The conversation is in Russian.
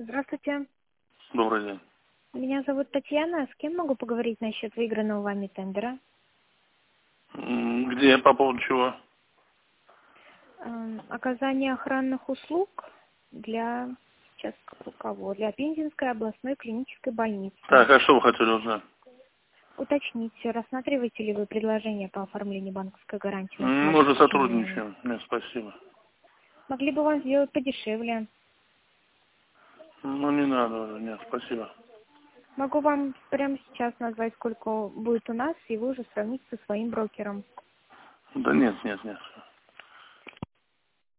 Здравствуйте. Добрый день. Меня зовут Татьяна. С кем могу поговорить насчет выигранного вами тендера? Где, по поводу чего? Оказание охранных услуг для... Сейчас скажу кого? Для Пензенской областной клинической больницы. Так, а что вы хотели узнать? Уточните, рассматриваете ли вы предложение по оформлению банковской гарантии? на Мы уже течение? сотрудничаем. Нет, спасибо. Могли бы вам сделать подешевле. Ну, не надо уже. Нет, спасибо. Могу вам прямо сейчас назвать, сколько будет у нас, и вы уже сравните со своим брокером. Да нет, нет, нет.